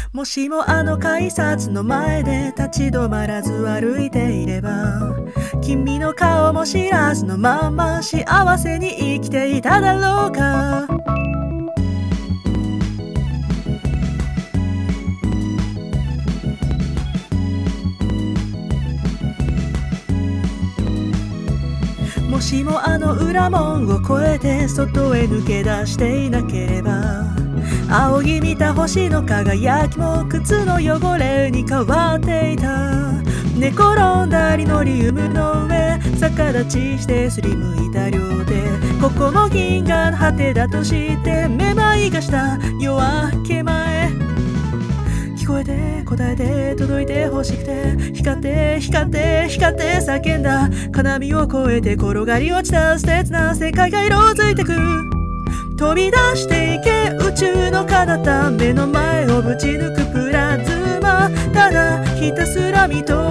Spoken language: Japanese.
もしもあの改札の前で立ち止まらず歩いていれば、君の顔も知らずのまま幸せに生きていただろうか。もしもあの裏門を越えて外へ抜け出していなければ、仰ぎ見た星の輝きも靴の汚れに変わっていた。寝転んだリノリウムの上、逆立ちしてすりむいた両手、ここも銀河の果てだとしてめまいがした夜明け前。聞こえて答えて届いて欲しくて、光って光って光って叫んだ。金網を越えて転がり落ちた素敵な世界が色づいてく。飛び出していけ宇宙の彼方、目の前をぶち抜くプラズマ。ただひたすら見と